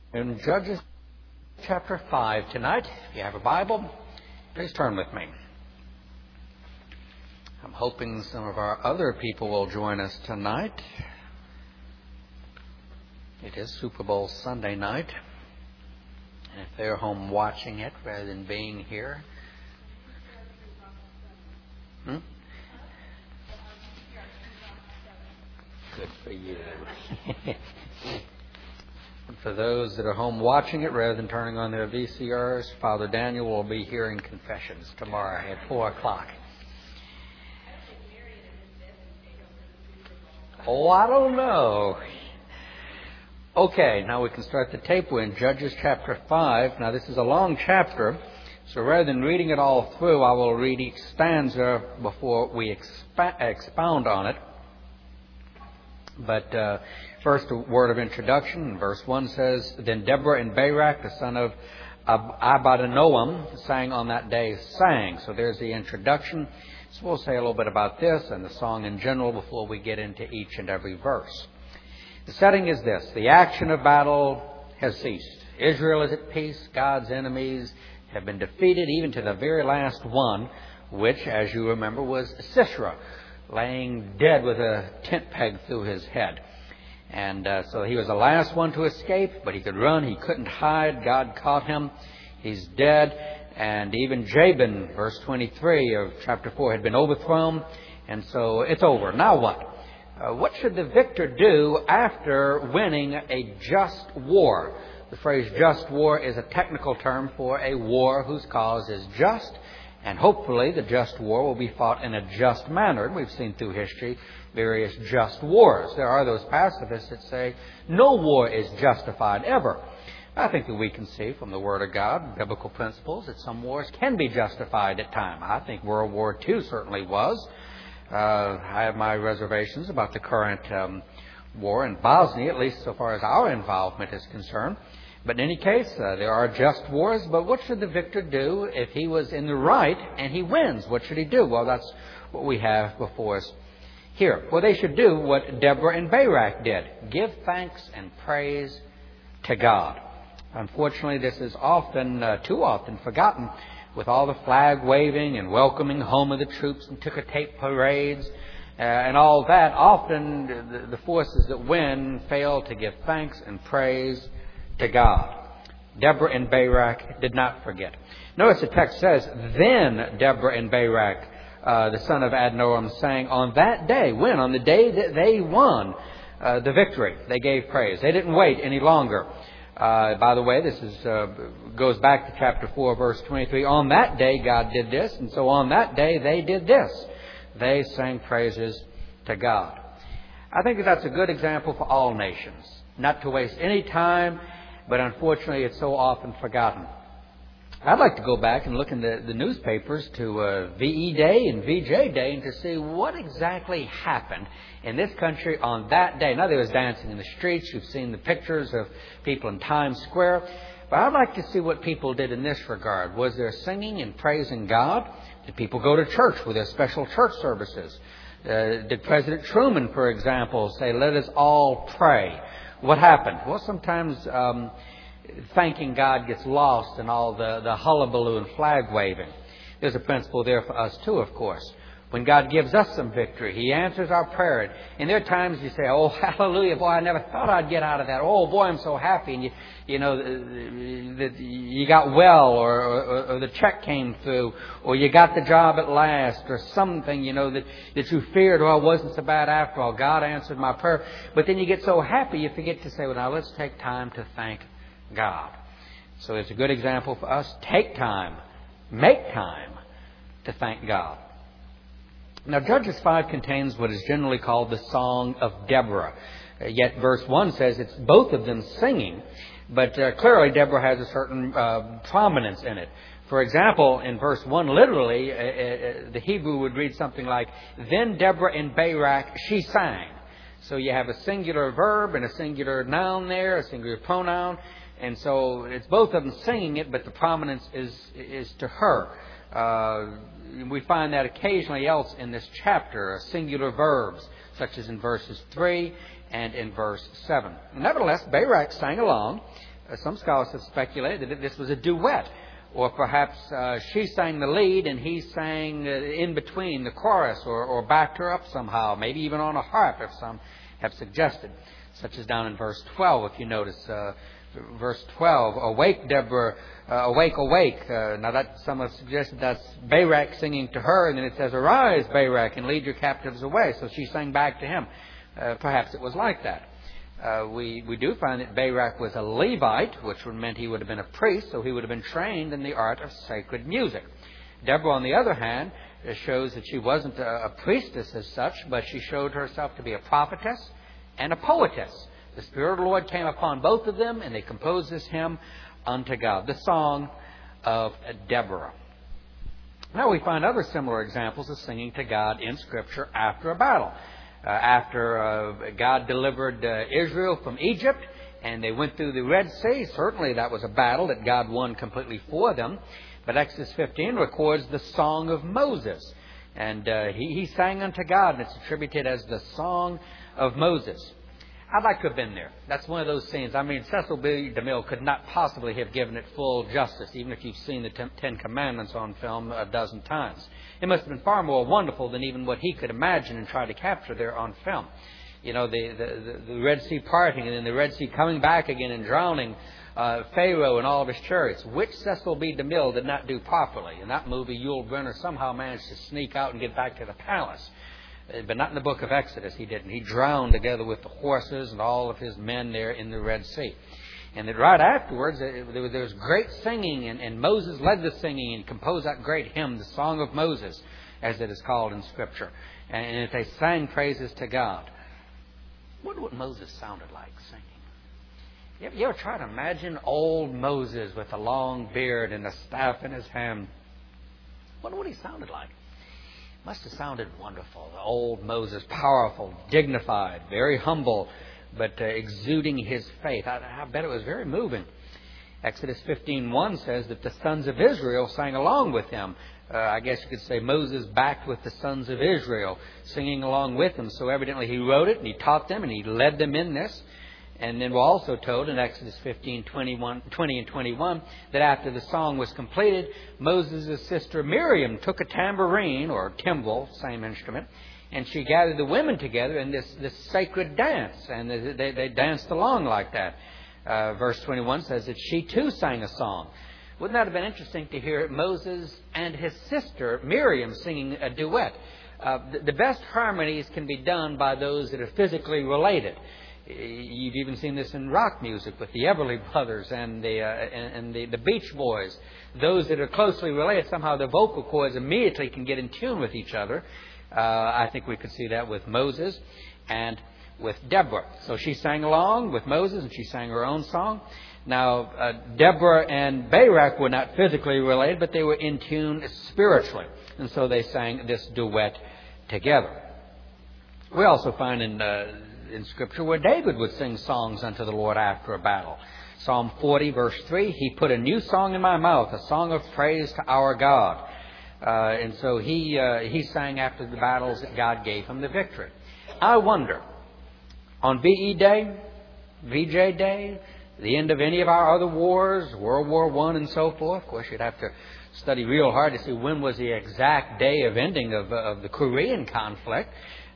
In Judges chapter 5 tonight. If you have a Bible, please turn with me. I'm hoping some of our other people will join us tonight. It is Super Bowl Sunday night. And if they're home watching it rather than being here. Good for you. And for those that are home watching it rather than turning on their VCRs, Father Daniel will be hearing confessions tomorrow at 4 o'clock. Oh, I don't know. Okay, now we can start the tape. We're in Judges chapter 5. Now this is a long chapter, so rather than reading it all through, I will read each stanza before we expound on it. But first, a word of introduction. Verse 1 says, Then Deborah and Barak, the son of Abinoam, sang on that day, sang. So there's the introduction. So we'll say a little bit about this and the song in general before we get into each and every verse. The setting is this. The action of battle has ceased. Israel is at peace. God's enemies have been defeated, even to the very last one, which, as you remember, was Sisera, laying dead with a tent peg through his head. And so he was the last one to escape, but he could run, he couldn't hide. God caught him. He's dead. And even Jabin, verse 23 of chapter 4, had been overthrown. And so it's over. Now what? What should the victor do after winning a just war? The phrase just war is a technical term for a war whose cause is just. And hopefully the just war will be fought in a just manner. We've seen through history various just wars. There are those pacifists that say no war is justified ever. I think that we can see from the Word of God, biblical principles, that some wars can be justified at times. I think World War II certainly was. I have my reservations about the current war in Bosnia, at least so far as our involvement is concerned. But in any case, there are just wars. But what should the victor do if he was in the right and he wins? What should he do? Well, that's what we have before us here. Well, they should do what Deborah and Barak did. Give thanks and praise to God. Unfortunately, this is often, too often, forgotten with all the flag waving and welcoming home of the troops and ticker tape parades and all that. Often the forces that win fail to give thanks and praise to God. Deborah and Barak did not forget. Notice the text says, Then Deborah and Barak, the son of Adinoam, sang on that day. When? On the day that they won the victory. They gave praise. They didn't wait any longer. By the way, this goes back to chapter 4, verse 23. On that day, God did this, and so on that day, they did this. They sang praises to God. I think that's a good example for all nations. Not to waste any time, but unfortunately, it's so often forgotten. I'd like to go back and look in the newspapers to VE Day and VJ Day and to see what exactly happened in this country on that day. Now, there was dancing in the streets. You've seen the pictures of people in Times Square. But I'd like to see what people did in this regard. Was there singing and praising God? Did people go to church? Were there special church services? Did President Truman, for example, say, let us all pray? What happened? Well, sometimes thanking God gets lost in all the hullabaloo and flag waving. There's a principle there for us too, of course. When God gives us some victory, He answers our prayer. And there are times you say, oh, hallelujah, boy, I never thought I'd get out of that. Oh, boy, I'm so happy. And you know, that you got well, or the check came through, or you got the job at last, or something, you know, that you feared, oh, it wasn't so bad after all. God answered my prayer. But then you get so happy, you forget to say, well, now let's take time to thank God. So it's a good example for us. Take time, make time to thank God. Now, Judges 5 contains what is generally called the Song of Deborah. Yet verse 1 says it's both of them singing. But clearly Deborah has a certain prominence in it. For example, in verse 1, literally, the Hebrew would read something like, Then Deborah and Barak, she sang. So you have a singular verb and a singular noun there, a singular pronoun. And so it's both of them singing it, but the prominence is to her. We find that occasionally else in this chapter, singular verbs, such as in verses 3 and in verse 7. Nevertheless, Barak sang along. Some scholars have speculated that this was a duet, or perhaps she sang the lead and he sang in between the chorus, or backed her up somehow, maybe even on a harp, if some have suggested, such as down in verse 12, if you notice. Verse 12, awake, Deborah, awake, awake. Now that some have suggested that's Barak singing to her, and then it says, arise, Barak, and lead your captives away. So she sang back to him. Perhaps it was like that. We do find that Barak was a Levite, which meant he would have been a priest, so he would have been trained in the art of sacred music. Deborah, on the other hand, shows that she wasn't a priestess as such, but she showed herself to be a prophetess and a poetess. The Spirit of the Lord came upon both of them, and they composed this hymn unto God, the Song of Deborah. Now we find other similar examples of singing to God in Scripture after a battle. After God delivered Israel from Egypt, and they went through the Red Sea, certainly that was a battle that God won completely for them. But Exodus 15 records the Song of Moses. And he sang unto God, and it's attributed as the Song of Moses. I'd like to have been there. That's one of those scenes. I mean, Cecil B. DeMille could not possibly have given it full justice, even if you've seen the Ten Commandments on film a dozen times. It must have been far more wonderful than even what he could imagine and try to capture there on film. You know, the Red Sea parting, and then the Red Sea coming back again and drowning Pharaoh and all of his chariots, which Cecil B. DeMille did not do properly. In that movie, Yul Brynner somehow managed to sneak out and get back to the palace. But not in the book of Exodus, he didn't. He drowned together with the horses and all of his men there in the Red Sea. And then right afterwards, there was great singing, and Moses led the singing and composed that great hymn, the Song of Moses, as it is called in Scripture. And they sang praises to God. I wonder what Moses sounded like singing. You ever try to imagine old Moses with a long beard and a staff in his hand? I wonder what he sounded like. Must have sounded wonderful. The old Moses, powerful, dignified, very humble, but exuding his faith. I bet it was very moving. Exodus 15:1 says that the sons of Israel sang along with him. I guess you could say Moses backed with the sons of Israel, singing along with him. So evidently he wrote it, and he taught them, and he led them in this. And then we're also told in Exodus 15:20 and 21, that after the song was completed, Moses' sister Miriam took a tambourine, or timbrel, same instrument, and she gathered the women together in this sacred dance. And they danced along like that. Verse 21 says that she too sang a song. Wouldn't that have been interesting to hear Moses and his sister Miriam singing a duet? The best harmonies can be done by those that are physically related. You've even seen this in rock music with the Everly Brothers and the Beach Boys. Those that are closely related, somehow their vocal cords immediately can get in tune with each other. I think we could see that with Moses and with Deborah. So she sang along with Moses, and she sang her own song. Now, Deborah and Barak were not physically related, but they were in tune spiritually. And so they sang this duet together. We also find in Scripture where David would sing songs unto the Lord after a battle. Psalm 40, verse 3, he put a new song in my mouth, a song of praise to our God. And so he sang after the battles that God gave him the victory. I wonder, on VE Day, VJ Day, the end of any of our other wars, World War I and so forth, of course you'd have to study real hard to see when was the exact day of ending of the Korean conflict.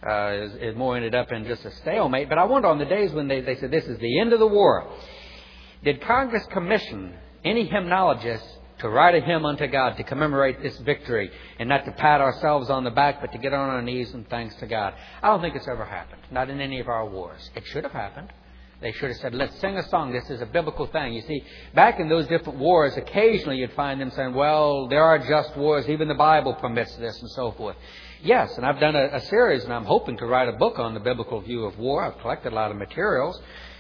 It more ended up in just a stalemate. But I wonder on the days when they said this is the end of the war, did Congress commission any hymnologists to write a hymn unto God to commemorate this victory, and not to pat ourselves on the back, but to get on our knees and thanks to God? I don't think it's ever happened. Not in any of our wars. It should have happened. They should have said, let's sing a song. This is a biblical thing. You see, back in those different wars, occasionally you'd find them saying, well, there are just wars. Even the Bible permits this and so forth. Yes, and I've done a series, and I'm hoping to write a book on the biblical view of war. I've collected a lot of materials,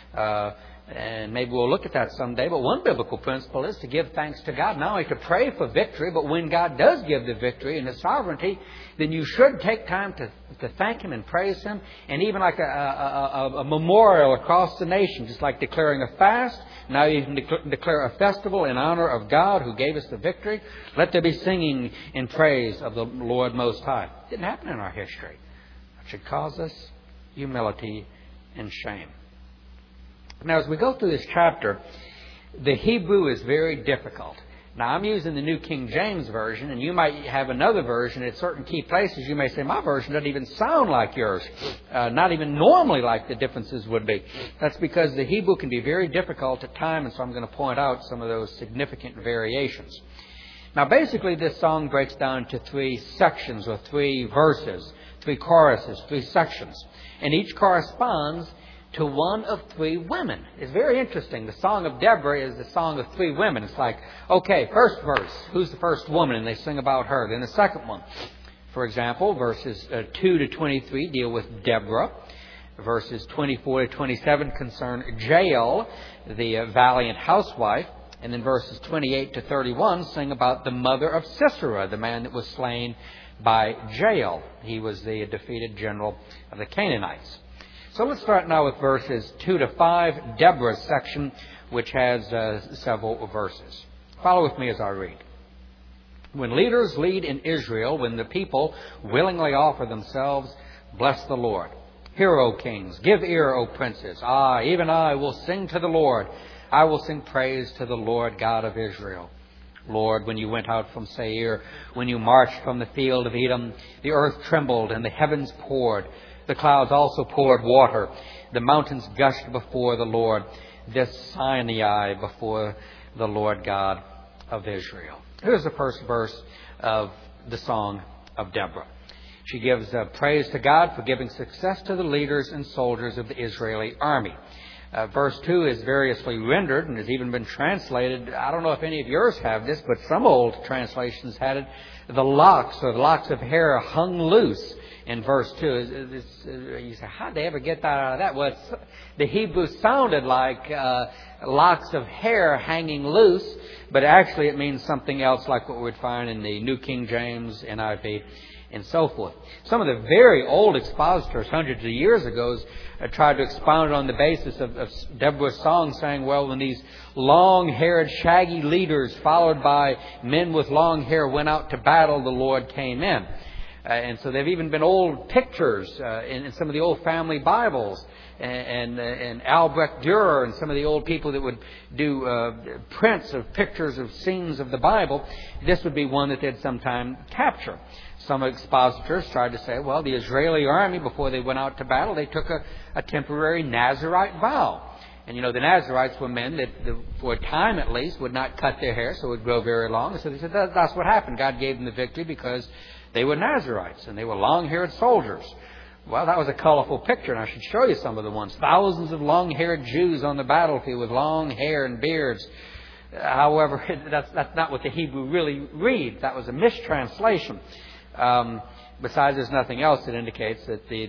and maybe we'll look at that someday. But one biblical principle is to give thanks to God, not only to pray for victory, but when God does give the victory in His sovereignty, then you should take time to thank Him and praise Him, and even like a memorial across the nation, just like declaring a fast. Now you can declare a festival in honor of God who gave us the victory. Let there be singing in praise of the Lord Most High. It didn't happen in our history. It should cause us humility and shame. Now, as we go through this chapter, The Hebrew is very difficult. Now, I'm using the New King James Version, and you might have another version. At certain key places, you may say, my version doesn't even sound like yours. Not even normally like the differences would be. That's because the Hebrew can be very difficult at times, and so I'm going to point out some of those significant variations. Now, basically, this song breaks down into 3 sections or 3 verses, 3 choruses, 3 sections. And each corresponds to one of 3 women. It's very interesting. The Song of Deborah is the song of 3 women. It's like, okay, first verse, who's the first woman? And they sing about her. Then the second one, for example, verses 2 to 23 deal with Deborah. Verses 24 to 27 concern Jael, the valiant housewife. And then verses 28 to 31 sing about the mother of Sisera, the man that was slain by Jael. He was the defeated general of the Canaanites. So let's start now with verses 2 to 5, Deborah's section, which has several verses. Follow with me as I read. When leaders lead in Israel, when the people willingly offer themselves, bless the Lord. Hear, O kings, give ear, O princes. Even I will sing to the Lord. I will sing praise to the Lord God of Israel. Lord, when you went out from Seir, when you marched from the field of Edom, the earth trembled and the heavens poured. The clouds also poured water. The mountains gushed before the Lord. This Sinai before the Lord God of Israel. Here's the first verse of the Song of Deborah. She gives praise to God for giving success to the leaders and soldiers of the Israeli army. Verse 2 is variously rendered and has even been translated. I don't know if any of yours have this, but some old translations had it. The locks of hair hung loose. In verse 2, you say, how'd they ever get that out of that? Well, the Hebrew sounded like locks of hair hanging loose, but actually it means something else like what we'd find in the New King James, NIV, and so forth. Some of the very old expositors, hundreds of years ago, tried to expound on the basis of Deborah's song, saying, well, when these long-haired, shaggy leaders, followed by men with long hair, went out to battle, the Lord came in. And so there have even been old pictures in some of the old family Bibles, and Albrecht Dürer and some of the old people that would do prints of pictures of scenes of the Bible. This would be one that they'd sometime capture. Some expositors tried to say, well, the Israeli army, before they went out to battle, they took a temporary Nazirite vow. And, the Nazirites were men that, for a time at least, would not cut their hair, so it would grow very long. So they said that's what happened. God gave them the victory because they were Nazirites, and they were long-haired soldiers. Well, that was a colorful picture, and I should show you some of the ones. Thousands of long-haired Jews on the battlefield with long hair and beards. However, that's not what the Hebrew really reads. That was a mistranslation. Besides, there's nothing else that indicates that the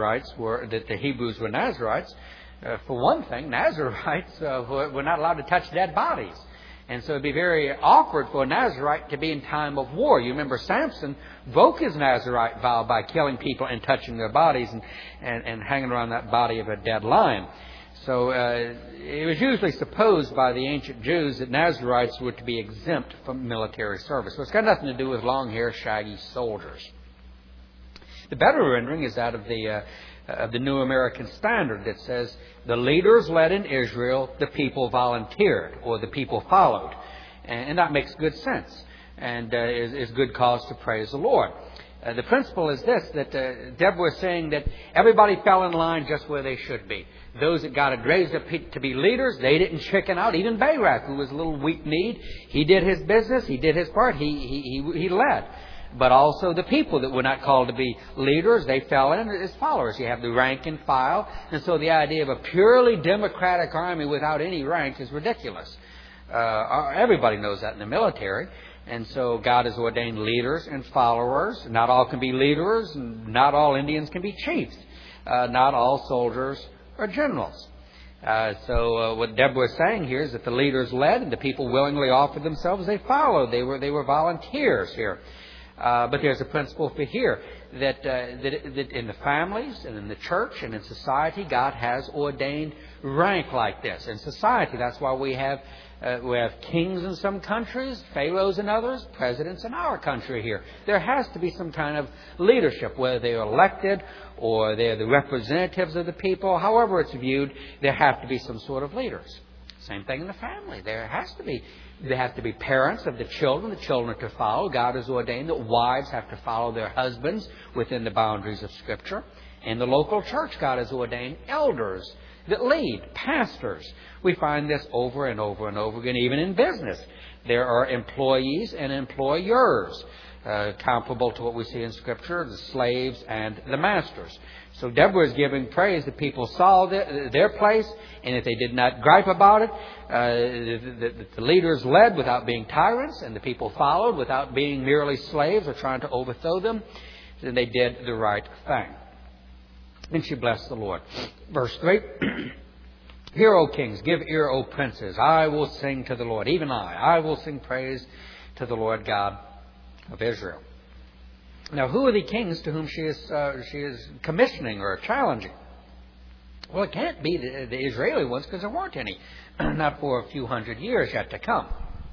Hebrews were Nazirites. For one thing, Nazirites were not allowed to touch dead bodies. And so it'd be very awkward for a Nazirite to be in time of war. You remember Samson broke his Nazirite vow by killing people and touching their bodies and hanging around that body of a dead lion. So it was usually supposed by the ancient Jews that Nazirites were to be exempt from military service. So it's got nothing to do with long-haired, shaggy soldiers. The better rendering is that of the New American Standard that says, the leaders led in Israel, the people volunteered, or the people followed. And that makes good sense and is good cause to praise the Lord. The principle is this, that Deborah is saying that everybody fell in line just where they should be. Those that got raised up to be leaders, they didn't chicken out. Even Barak, who was a little weak-kneed, he did his business, he did his part, he led. But also the people that were not called to be leaders, they fell in as followers. You have the rank and file. And so the idea of a purely democratic army without any rank is ridiculous. Everybody knows that in the military. And so God has ordained leaders and followers. Not all can be leaders. Not all Indians can be chiefs. Not all soldiers are generals. So what Deborah is saying here is that the leaders led and the people willingly offered themselves. They followed. They were volunteers here. But there's a principle for here that in the families and in the church and in society, God has ordained rank like this. In society, that's why we have kings in some countries, pharaohs in others, presidents in our country here. There has to be some kind of leadership, whether they are elected or they're the representatives of the people. However it's viewed, there have to be some sort of leaders. Same thing in the family. There have to be parents of the children are to follow. God has ordained that wives have to follow their husbands within the boundaries of Scripture. In the local church, God has ordained elders that lead, pastors. We find this over and over and over again, even in business. There are employees and employers, comparable to what we see in Scripture, the slaves and the masters. So Deborah is giving praise that people saw their place, and if they did not gripe about it, the leaders led without being tyrants, and the people followed without being merely slaves or trying to overthrow them. Then they did the right thing. And she blessed the Lord. Verse 3, Hear, O kings, give ear, O princes. I will sing to the Lord, even I will sing praise to the Lord God of Israel. Now, who are the kings to whom she is commissioning or challenging? Well, it can't be the Israeli ones, because there weren't any, not for a few hundred years yet to come.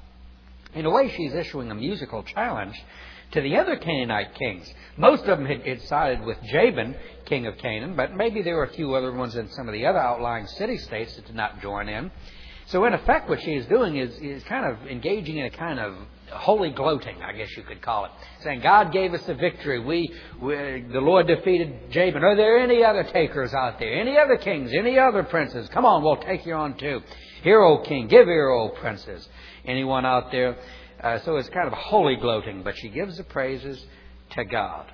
In a way, she's issuing a musical challenge to the other Canaanite kings. Most of them had sided with Jabin, king of Canaan, but maybe there were a few other ones in some of the other outlying city-states that did not join in. So in effect, what she is doing is kind of engaging in a kind of holy gloating, I guess you could call it. Saying, God gave us the victory. The Lord defeated Jabin. Are there any other takers out there? Any other kings? Any other princes? Come on, we'll take you on too. Hear, O king. Give ear, O princes. Anyone out there? So it's kind of holy gloating, but she gives the praises to God.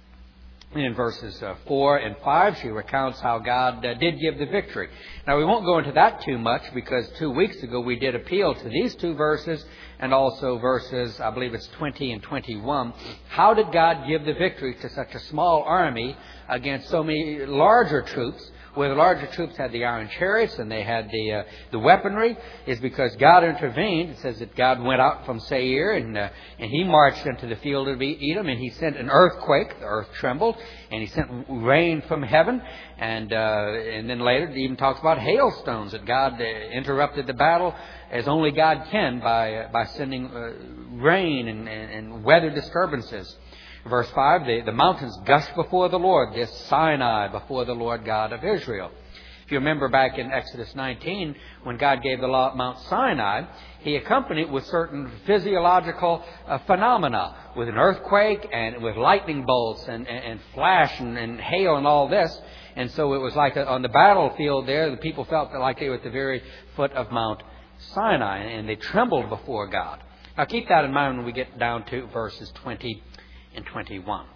In verses 4 and 5, she recounts how God did give the victory. Now, we won't go into that too much, because 2 weeks ago we did appeal to these two verses and also verses, I believe it's 20 and 21. How did God give the victory to such a small army against so many larger troops? Where the larger troops had the iron chariots and they had the weaponry, is because God intervened. It says that God went out from Seir and He marched into the field of Edom, and He sent an earthquake. The earth trembled, and He sent rain from heaven. And then later it even talks about hailstones, that God interrupted the battle as only God can by sending rain and weather disturbances. Verse 5, the mountains gushed before the Lord, this Sinai before the Lord God of Israel. If you remember back in Exodus 19, when God gave the law at Mount Sinai, He accompanied it with certain physiological phenomena, with an earthquake and with lightning bolts and flash and hail and all this. And so it was like on the battlefield there, the people felt like they were at the very foot of Mount Sinai, and they trembled before God. Now keep that in mind when we get down to verses 20 and 21.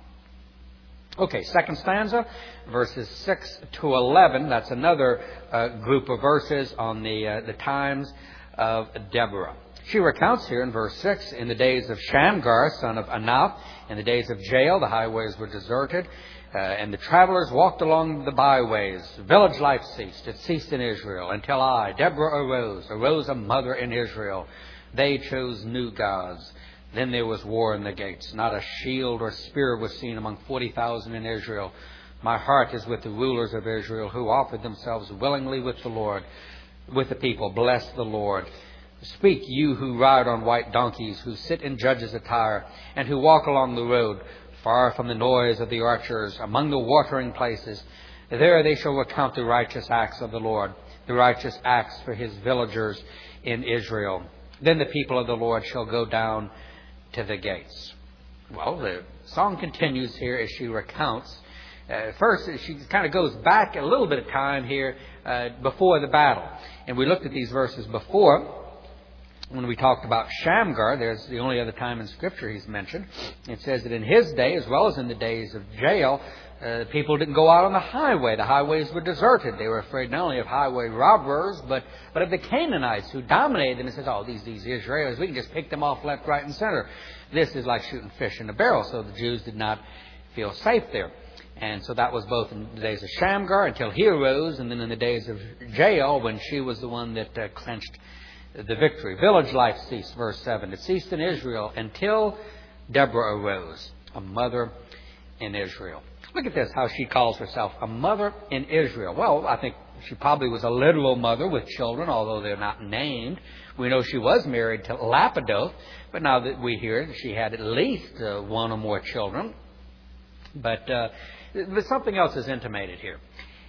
Okay, second stanza, verses 6 to 11. That's another group of verses on the times of Deborah. She recounts here in verse 6, in the days of Shamgar, son of Anath, in the days of Jael, the highways were deserted, and the travelers walked along the byways. Village life ceased. It ceased in Israel until I, Deborah, arose a mother in Israel. They chose new gods. Then there was war in the gates. Not a shield or spear was seen among 40,000 in Israel. My heart is with the rulers of Israel, who offered themselves willingly with the Lord, with the people. Bless the Lord. Speak, you who ride on white donkeys, who sit in judges' attire, and who walk along the road, far from the noise of the archers, among the watering places. There they shall recount the righteous acts of the Lord, the righteous acts for His villagers in Israel. Then the people of the Lord shall go down to the gates. Well, the song continues here as she recounts. First, she kind of goes back a little bit of time here before the battle. And we looked at these verses before when we talked about Shamgar. There's the only other time in Scripture he's mentioned. It says that in his day, as well as in the days of Jael, people didn't go out on the highway. The highways were deserted. They were afraid not only of highway robbers, but of the Canaanites who dominated them. And says, oh, these Israelis, we can just pick them off left, right, and center. This is like shooting fish in a barrel. So the Jews did not feel safe there. And so that was both in the days of Shamgar until he arose, and then in the days of Jael when she was the one that clenched the victory. Village life ceased, verse 7. It ceased in Israel until Deborah arose, a mother in Israel. Look at this, how she calls herself a mother in Israel. Well, I think she probably was a literal mother with children, although they're not named. We know she was married to Lapidoth, but now that we hear that she had at least one or more children. But something else is intimated here.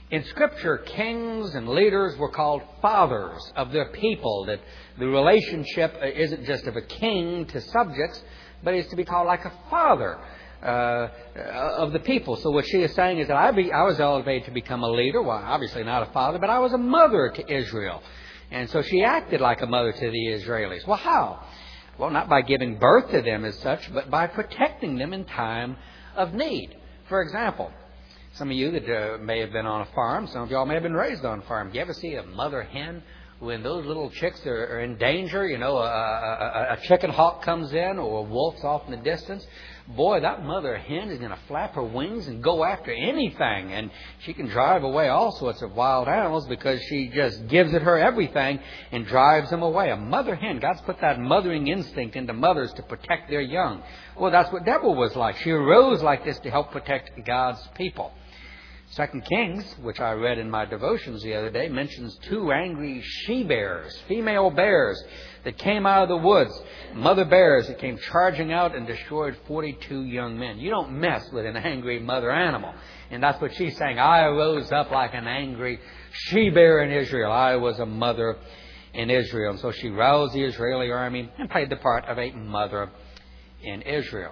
In Scripture, kings and leaders were called fathers of their people. That the relationship isn't just of a king to subjects, but it's to be called like a father of the people. So what she is saying is that I was elevated to become a leader. Well, obviously not a father, but I was a mother to Israel. And so she acted like a mother to the Israelis. Well, how? Well, not by giving birth to them as such, but by protecting them in time of need. For example, some of you that may have been on a farm, some of y'all may have been raised on a farm. Do you ever see a mother hen when those little chicks are in danger? You know, a chicken hawk comes in or a wolf's off in the distance. Boy, that mother hen is going to flap her wings and go after anything. And she can drive away all sorts of wild animals because she just gives it her everything and drives them away. A mother hen, God's put that mothering instinct into mothers to protect their young. Well, that's what Deborah was like. She arose like this to help protect God's people. 2 Kings, which I read in my devotions the other day, mentions 2 angry she-bears, female bears, that came out of the woods. Mother bears that came charging out and destroyed 42 young men. You don't mess with an angry mother animal. And that's what she's saying. I arose up like an angry she-bear in Israel. I was a mother in Israel. And so she roused the Israeli army and played the part of a mother in Israel.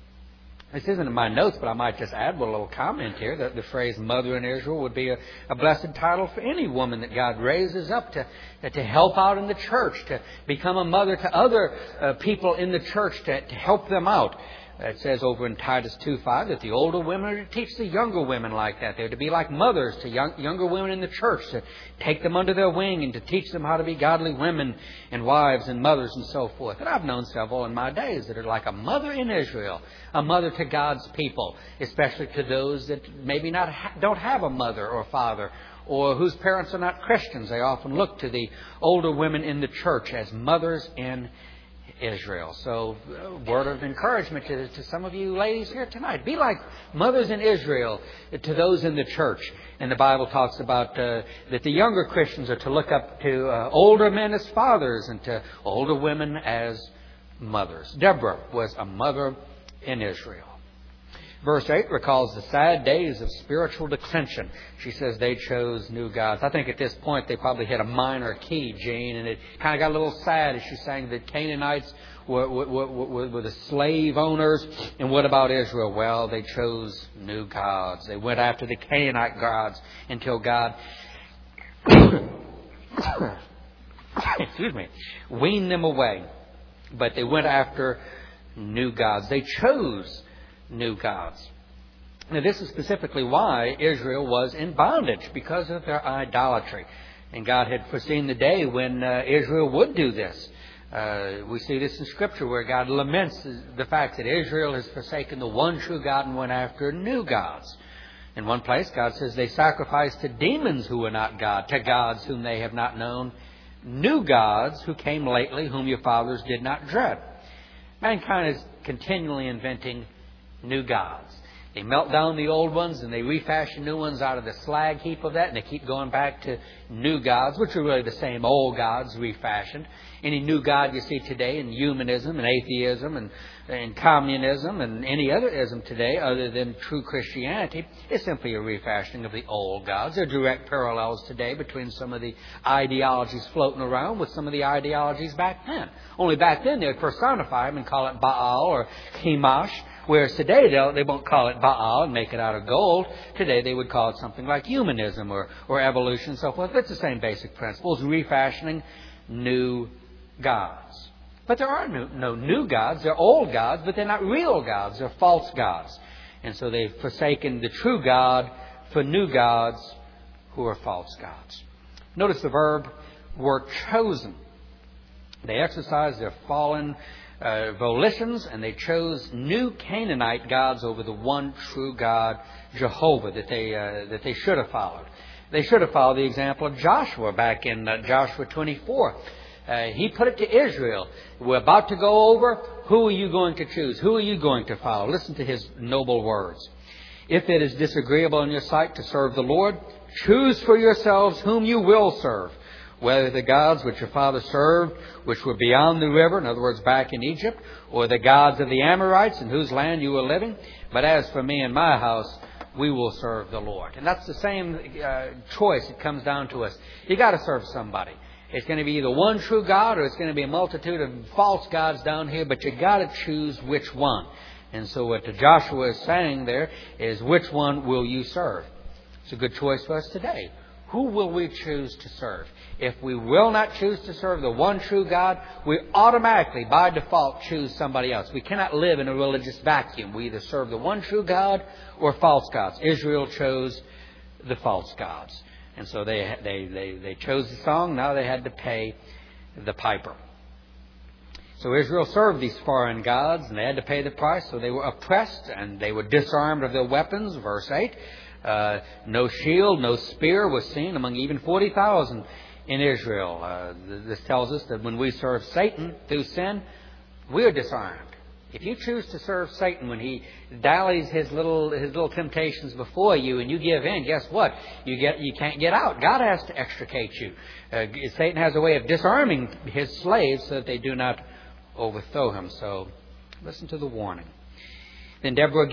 This isn't in my notes, but I might just add a little comment here that the phrase mother in Israel would be a blessed title for any woman that God raises up to help out in the church, to become a mother to other people in the church, to help them out. It says over in Titus 2:5 that the older women are to teach the younger women like that. They're to be like mothers to younger women in the church, to take them under their wing and to teach them how to be godly women and wives and mothers and so forth. And I've known several in my days that are like a mother in Israel, a mother to God's people, especially to those that maybe don't have a mother or father, or whose parents are not Christians. They often look to the older women in the church as mothers in Israel. So, a word of encouragement to some of you ladies here tonight. Be like mothers in Israel to those in the church. And the Bible talks about that the younger Christians are to look up to older men as fathers and to older women as mothers. Deborah was a mother in Israel. Verse 8 recalls the sad days of spiritual declension. She says they chose new gods. I think at this point they probably hit a minor key, Gene, and it kind of got a little sad as she sang that Canaanites were the slave owners. And what about Israel? Well, they chose new gods. They went after the Canaanite gods until God weaned them away. But they went after new gods. They chose new gods. Now, this is specifically why Israel was in bondage, because of their idolatry. And God had foreseen the day when Israel would do this. We see this in Scripture where God laments the fact that Israel has forsaken the one true God and went after new gods. In one place, God says they sacrificed to demons who were not God, to gods whom they have not known, new gods who came lately, whom your fathers did not dread. Mankind is continually inventing new gods. They melt down the old ones and they refashion new ones out of the slag heap of that, and they keep going back to new gods, which are really the same old gods refashioned. Any new god you see today in humanism and atheism and communism and any other ism today other than true Christianity is simply a refashioning of the old gods. There are direct parallels today between some of the ideologies floating around with some of the ideologies back then. Only back then they would personify them and call it Baal or Chemosh. Whereas today they won't call it Baal and make it out of gold. Today they would call it something like humanism or evolution and so forth. It's the same basic principles, refashioning new gods. But there are no new gods. They're old gods, but they're not real gods. They're false gods. And so they've forsaken the true God for new gods who are false gods. Notice the verb, were chosen. They exercised their fallen volitions, and they chose new Canaanite gods over the one true God, Jehovah, that they should have followed. They should have followed the example of Joshua back in Joshua 24. He put it to Israel. We're about to go over. Who are you going to choose? Who are you going to follow? Listen to his noble words. If it is disagreeable in your sight to serve the Lord, choose for yourselves whom you will serve, whether the gods which your father served, which were beyond the river, in other words, back in Egypt, or the gods of the Amorites in whose land you were living. But as for me and my house, we will serve the Lord. And that's the same choice it comes down to us. You got to serve somebody. It's going to be either one true God or it's going to be a multitude of false gods down here, but you got to choose which one. And so what Joshua is saying there is, which one will you serve? It's a good choice for us today. Who will we choose to serve? If we will not choose to serve the one true God, we automatically, by default, choose somebody else. We cannot live in a religious vacuum. We either serve the one true God or false gods. Israel chose the false gods. And so they chose the song. Now they had to pay the piper. So Israel served these foreign gods, and they had to pay the price. So they were oppressed, and they were disarmed of their weapons. Verse 8. No shield, no spear was seen among even 40,000 in Israel. This tells us that when we serve Satan through sin, we are disarmed. If you choose to serve Satan when he dallies his little temptations before you and you give in, guess what? You can't get out. God has to extricate you. Satan has a way of disarming his slaves so that they do not overthrow him. So listen to the warning. Then Deborah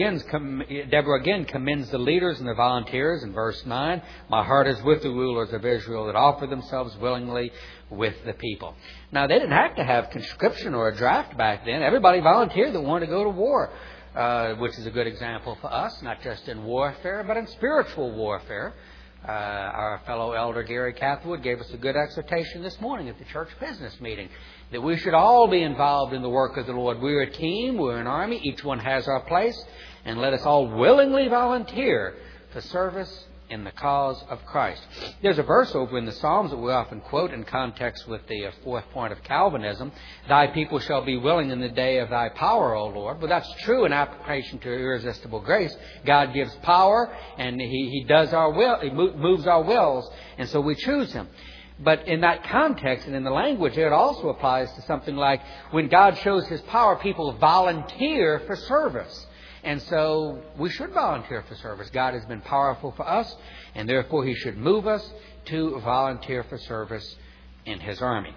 again commends the leaders and the volunteers in verse 9. My heart is with the rulers of Israel that offer themselves willingly with the people. Now, they didn't have to have conscription or a draft back then. Everybody volunteered that wanted to go to war, which is a good example for us, not just in warfare, but in spiritual warfare. Our fellow elder Gary Cathwood gave us a good exhortation this morning at the church business meeting, that we should all be involved in the work of the Lord. We're a team, we're an army, each one has our place, and let us all willingly volunteer for service in the cause of Christ. There's a verse over in the Psalms that we often quote in context with the fourth point of Calvinism. Thy people shall be willing in the day of thy power, O Lord. But that's true in application to irresistible grace. God gives power, and He does our will. He moves our wills, and so we choose Him. But in that context and in the language, it also applies to something like when God shows His power, people volunteer for service. And so we should volunteer for service. God has been powerful for us, and therefore He should move us to volunteer for service in His army.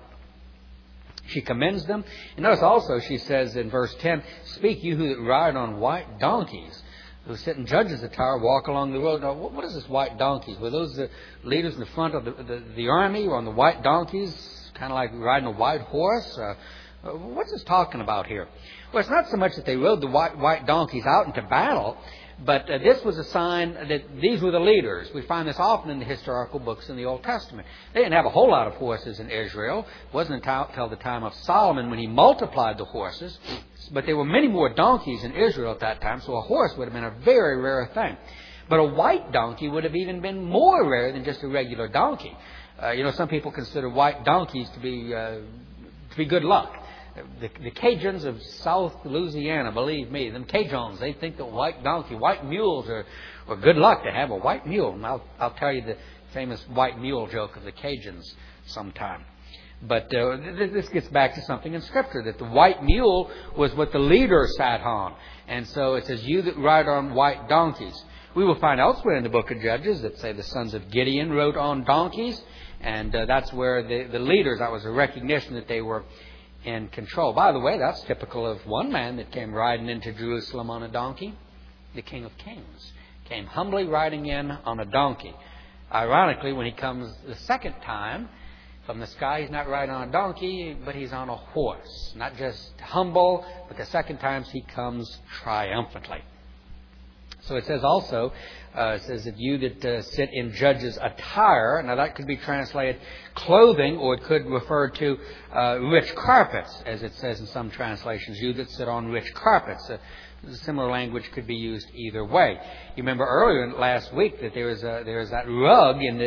She commends them. And notice also she says in verse 10, speak you who ride on white donkeys, who sit in judges' attire, walk along the road. Now, what is this white donkeys? Were those the leaders in the front of the army on the white donkeys, kind of like riding a white horse? What's this talking about here? Well, it's not so much that they rode the white donkeys out into battle, but this was a sign that these were the leaders. We find this often in the historical books in the Old Testament. They didn't have a whole lot of horses in Israel. It wasn't until the time of Solomon when he multiplied the horses. But there were many more donkeys in Israel at that time, so a horse would have been a very rare thing. But a white donkey would have even been more rare than just a regular donkey. Some people consider white donkeys to be good luck. The Cajuns of South Louisiana, believe me, them Cajuns, they think that white mules are good luck to have a white mule. And I'll tell you the famous white mule joke of the Cajuns sometime. But this gets back to something in Scripture, that the white mule was what the leader sat on. And so it says, you that ride on white donkeys. We will find elsewhere in the book of Judges that say the sons of Gideon rode on donkeys. And that's where the leaders, that was a recognition that they were in control. By the way, that's typical of one man that came riding into Jerusalem on a donkey. The King of Kings came humbly riding in on a donkey. Ironically, when he comes the second time from the sky, he's not riding on a donkey, but he's on a horse. Not just humble, but the second time he comes triumphantly. So it says also, that you that sit in judges' attire. Now that could be translated clothing, or it could refer to rich carpets, as it says in some translations. You that sit on rich carpets. Similar language could be used either way. You remember earlier last week that there was that rug in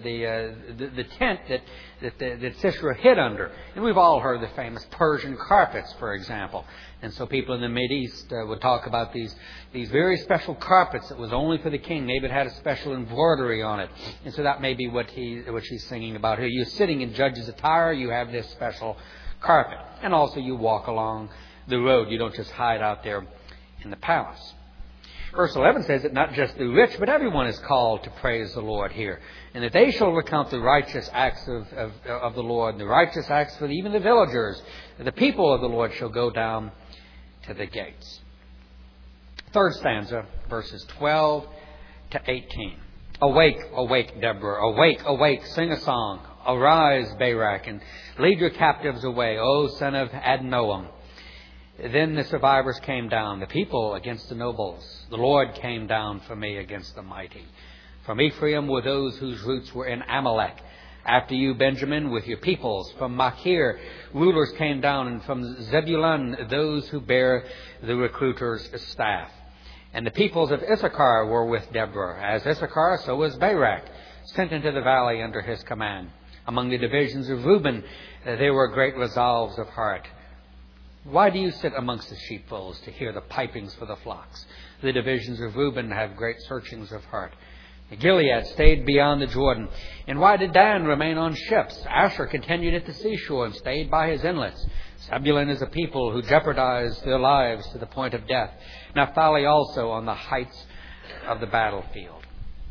the tent that Sisera hid under, and we've all heard the famous Persian carpets, for example. And so people in the Mideast would talk about these very special carpets that was only for the king. Maybe it had a special embroidery on it, and so that may be what she's singing about here. You're sitting in judge's attire. You have this special carpet, and also you walk along the road. You don't just hide out there in the palace. Verse 11 says that not just the rich, but everyone is called to praise the Lord here. And that they shall recount the righteous acts of the Lord, the righteous acts for even the villagers. The people of the Lord shall go down to the gates. Third stanza, verses 12 to 18. Awake, awake, Deborah. Awake, awake, sing a song. Arise, Barak, and lead your captives away, O son of Adnoam. Then the survivors came down, the people against the nobles. The Lord came down for me against the mighty. From Ephraim were those whose roots were in Amalek. After you, Benjamin, with your peoples. From Machir, rulers came down, and from Zebulun, those who bear the recruiter's staff. And the peoples of Issachar were with Deborah. As Issachar, so was Barak, sent into the valley under his command. Among the divisions of Reuben, there were great resolves of heart. Why do you sit amongst the sheepfolds to hear the pipings for the flocks? The divisions of Reuben have great searchings of heart. Gilead stayed beyond the Jordan. And why did Dan remain on ships? Asher continued at the seashore and stayed by his inlets. Zebulun is a people who jeopardized their lives to the point of death. Naphtali also on the heights of the battlefield.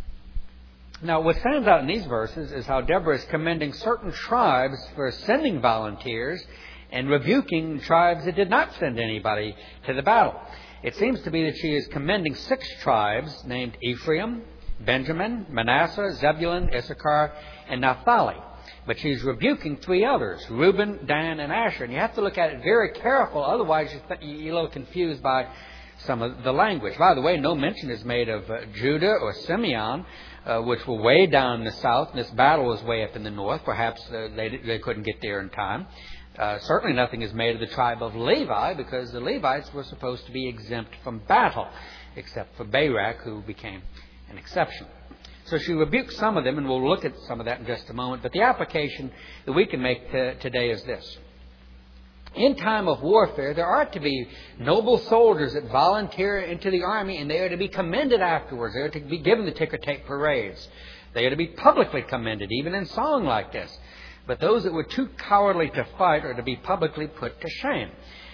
Now, what stands out in these verses is how Deborah is commending certain tribes for sending volunteers and rebuking tribes that did not send anybody to the battle. It seems to be that she is commending 6 tribes named Ephraim, Benjamin, Manasseh, Zebulun, Issachar, and Naphtali. But she's rebuking 3 others, Reuben, Dan, and Asher. And you have to look at it very careful, otherwise you're a little confused by some of the language. By the way, no mention is made of Judah or Simeon, which were way down in the south, and this battle was way up in the north. Perhaps they couldn't get there in time. Certainly nothing is made of the tribe of Levi, because the Levites were supposed to be exempt from battle, except for Barak, who became an exception. So she rebukes some of them, and we'll look at some of that in just a moment. But the application that we can make today is this. In time of warfare, there are to be noble soldiers that volunteer into the army, and they are to be commended afterwards. They are to be given the ticker tape parades. They are to be publicly commended, even in song like this. But those that were too cowardly to fight are to be publicly put to shame.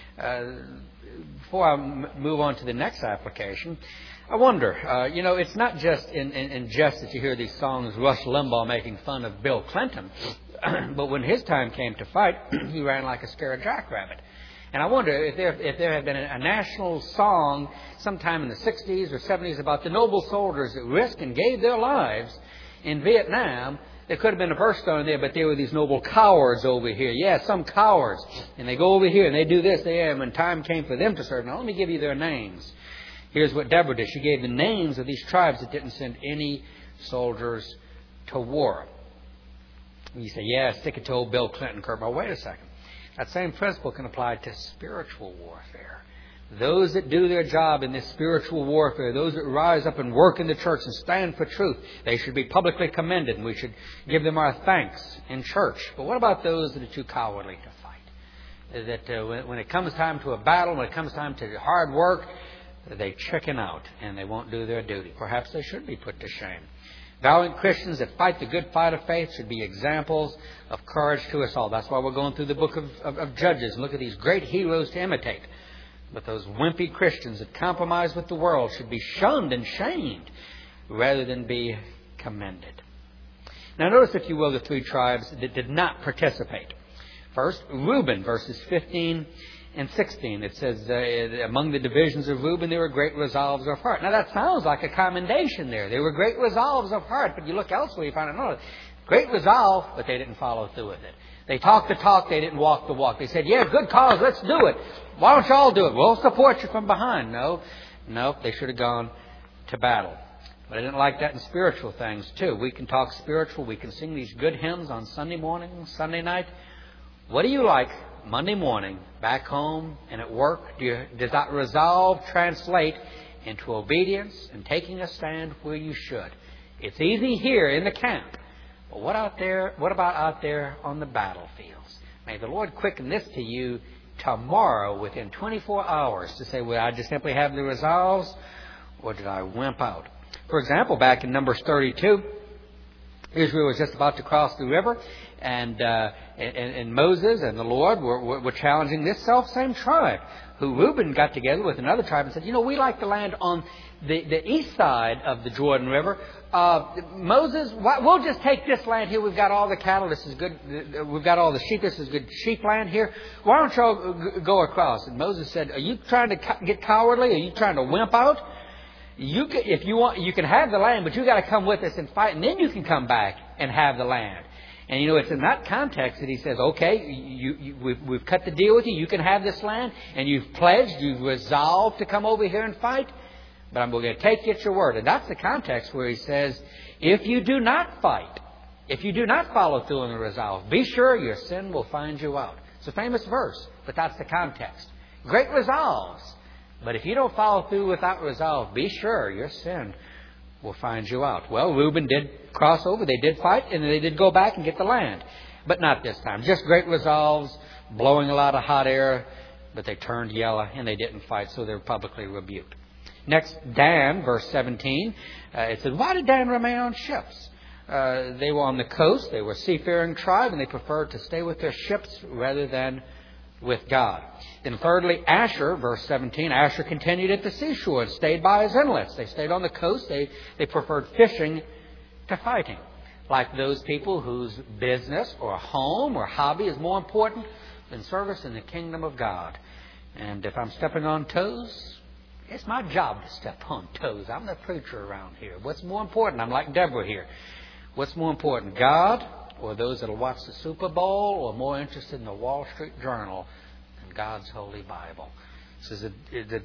Before I move on to the next application, I wonder, it's not just in jest that you hear these songs, Rush Limbaugh making fun of Bill Clinton, but when his time came to fight, he ran like a scared jackrabbit. And I wonder if there had been a national song sometime in the 60s or 70s about the noble soldiers that risked and gave their lives in Vietnam. There could have been a verse on there, but there were these noble cowards over here. Yeah, some cowards. And they go over here and they do this, and when time came for them to serve. Now, let me give you their names. Here's what Deborah did. She gave the names of these tribes that didn't send any soldiers to war. And you say, yeah, stick it to old Bill Clinton. Well, wait a second. That same principle can apply to spiritual warfare. Those that do their job in this spiritual warfare, those that rise up and work in the church and stand for truth, they should be publicly commended, and we should give them our thanks in church. But what about those that are too cowardly to fight? That when it comes time to a battle, when it comes time to hard work, they chicken out and they won't do their duty. Perhaps they should be put to shame. Valiant Christians that fight the good fight of faith should be examples of courage to us all. That's why we're going through the book of Judges and look at these great heroes to imitate. But those wimpy Christians that compromise with the world should be shunned and shamed rather than be commended. Now notice, if you will, the 3 tribes that did not participate. First, Reuben, verses 15 and 16. It says, among the divisions of Reuben, there were great resolves of heart. Now that sounds like a commendation there. There were great resolves of heart, but you look elsewhere, you find another. Great resolve, but they didn't follow through with it. They talked the talk, they didn't walk the walk. They said, yeah, good cause, let's do it. Why don't you all do it? We'll support you from behind. No, they should have gone to battle. But I didn't like that in spiritual things too. We can talk spiritual, we can sing these good hymns on Sunday morning, Sunday night. What do you like Monday morning, back home and at work? Does that resolve translate into obedience and taking a stand where you should? It's easy here in the camp. But what about out there on the battlefields? May the Lord quicken this to you tomorrow within 24 hours to say, well, I just simply have the resolves, or did I wimp out? For example, back in Numbers 32, Israel was just about to cross the river, and Moses and the Lord were challenging this self-same tribe, who Reuben got together with another tribe and said, we like the land on the east side of the Jordan River. Moses, we'll just take this land here. We've got all the cattle. This is good. We've got all the sheep. This is good sheep land here. Why don't y'all go across? And Moses said, are you trying to get cowardly? Are you trying to wimp out? if you want, you can have the land, but you got to come with us and fight, and then you can come back and have the land. And it's in that context that he says, okay, we've cut the deal with you. You can have this land, and you've pledged, you've resolved to come over here and fight, but I'm going to take you at your word. And that's the context where he says, if you do not fight, if you do not follow through on the resolve, be sure your sin will find you out. It's a famous verse, but that's the context. Great resolves. But if you don't follow through with that resolve, be sure your sin will find you out. Well, Reuben did cross over. They did fight, and they did go back and get the land. But not this time. Just great resolves, blowing a lot of hot air, but they turned yellow, and they didn't fight, so they were publicly rebuked. Next, Dan, verse 17. It says, why did Dan remain on ships? They were on the coast. They were a seafaring tribe, and they preferred to stay with their ships rather than with God. Then thirdly, Asher, verse 17, Asher continued at the seashore and stayed by his inlets. They stayed on the coast. They preferred fishing to fighting. Like those people whose business or home or hobby is more important than service in the kingdom of God. And if I'm stepping on toes, it's my job to step on toes. I'm the preacher around here. What's more important? I'm like Deborah here. What's more important, God or those that will watch the Super Bowl, or more interested in the Wall Street Journal than God's Holy Bible? This is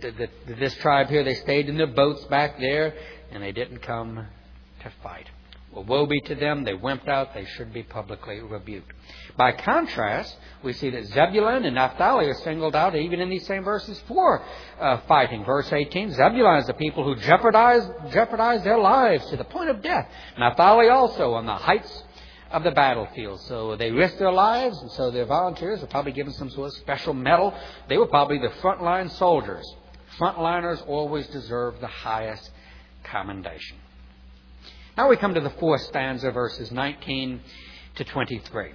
this tribe here, they stayed in their boats back there, and they didn't come to fight. Well, woe be to them. They wimped out. They should be publicly rebuked. By contrast, we see that Zebulun and Naphtali are singled out even in these same verses for fighting. Verse 18, Zebulun is the people who jeopardize their lives to the point of death. Naphtali also on the heights of the battlefield. So they risked their lives, and so their volunteers were probably given some sort of special medal. They were probably the frontline soldiers. Frontliners always deserve the highest commendation. Now we come to the fourth stanza, verses 19 to 23.